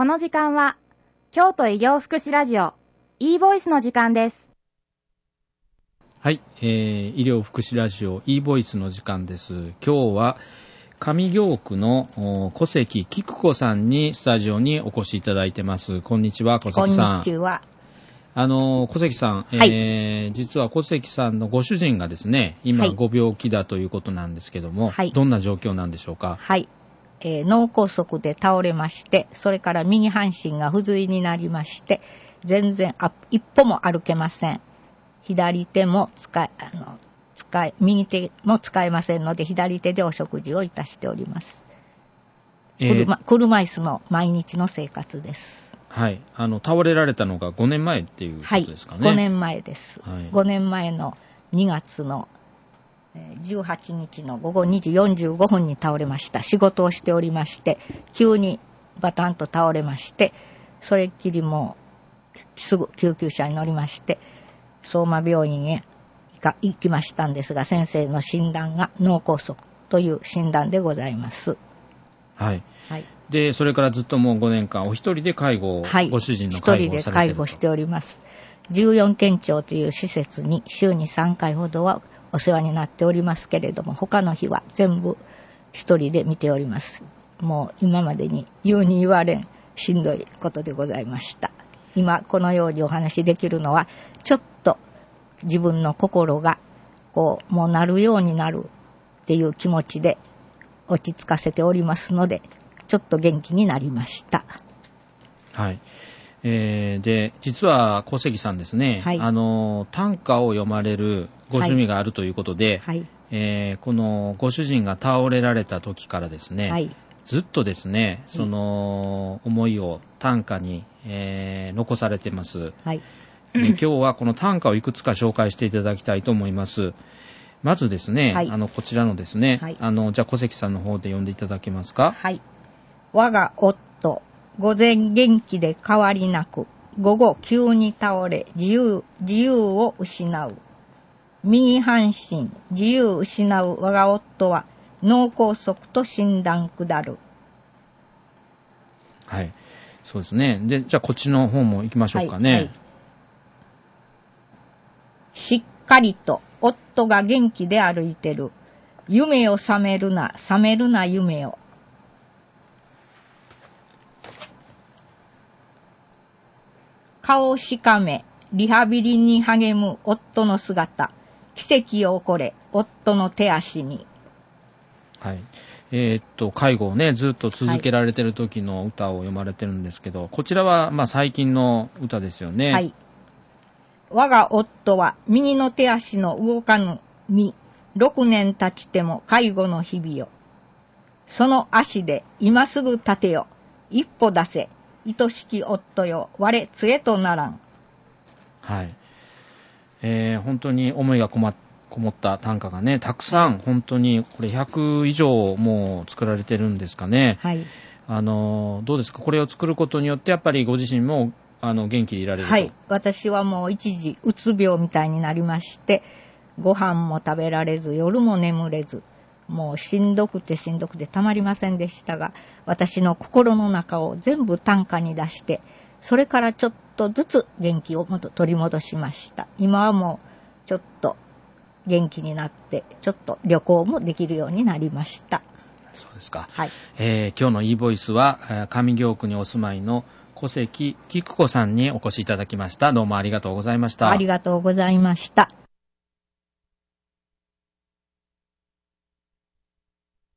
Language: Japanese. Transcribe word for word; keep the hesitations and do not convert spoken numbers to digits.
この時間は京都医療福祉ラジオ e ボイスの時間です。 はい、えー、医療福祉ラジオ e ボイスの時間です。今日は上京区の小関菊子さんにスタジオにお越しいただいてます。こんにちは、小関さん。 こんにちは。 あの小関さん、 はい、 えー、実は小関さんのご主人がですね、今ご病気だということなんですけども、はい、どんな状況なんでしょうか。 はい、えー、脳梗塞で倒れまして、それから右半身が不随になりまして、全然あ一歩も歩けません。左手も使い、あの使い、右手も使えませんので、左手でお食事をいたしております。えー、車, 車椅子の毎日の生活です。 はい、あの倒れられたのがごねんまえっていうことですかね。 はい、ごねんまえです、はい、ごねんまえのにがつのじゅうはちにちのごごにじよんじゅうごふんに倒れました。仕事をしておりまして、急にバタンと倒れまして、それっきりもうすぐ救急車に乗りまして、相馬病院へ行きましたんですが、先生の診断が脳梗塞という診断でございます。 はい。はい、で、それからずっともうごねんかんお一人で介護を、はい、ご主人の介護をされていると。一人で介護しております。 じゅうよんけんちょうという施設に週にさんかいほどはお世話になっておりますけれども、他の日は全部一人で見ております。もう今までに言うに言われんしんどいことでございました。今このようにお話しできるのは、ちょっと自分の心がこうもうなるようになるっていう気持ちで落ち着かせておりますので、ちょっと元気になりました。 はい。えー、で、実は小関さんですね、はい、あの短歌を読まれるご趣味があるということで、はいはい、えー、このご主人が倒れられた時からですね、はい、ずっとですね、その思いを短歌に、えー、残されてます、はい、で今日はこの短歌をいくつか紹介していただきたいと思います。まずですね、はい、あのこちらのですね、はい、あのじゃあ小関さんの方で読んでいただけますか。 はい。我が夫、午前元気で変わりなく、午後急に倒れ、自由、自由を失う。右半身、自由失う我が夫は、脳梗塞と診断下る。 はい。そうですね。で、じゃあこっちの方も行きましょうかね。はいはい、 しっかりと、夫が元気で歩いてる。夢を覚めるな、覚めるな夢を。顔をしかめ、リハビリに励む夫の姿。奇跡を起これ、夫の手足に。 はい。えー、っと、介護をね、ずっと続けられてる時の歌を読まれてるんですけど、はい、こちらは、まあ、最近の歌ですよね。はい。 我が夫は、右の手足の動かぬ身、六年経ちても介護の日々よ。その足で、今すぐ立てよ。一歩出せ。愛しき夫よ、我杖とならん。 はい。えー、本当に思いがこま、こもった短歌がね、たくさん、本当に、これひゃくいじょうもう作られてるんですかね。はい。あの、どうですか、これを作ることによって、やっぱりご自身も、あの、元気でいられると。 はい。私はもう一時、うつ病みたいになりまして、ご飯も食べられず、夜も眠れず、もうしんどくてしんどくてたまりませんでしたが、私の心の中を全部短歌に出して、それからちょっとずつ元気を取り戻しました。今はもうちょっと元気になって、ちょっと旅行もできるようになりました。 そうですか。はい。えー、今日の e ボイスは上京区にお住まいの小関菊子さんにお越しいただきました。どうもありがとうございました。 ありがとうございました。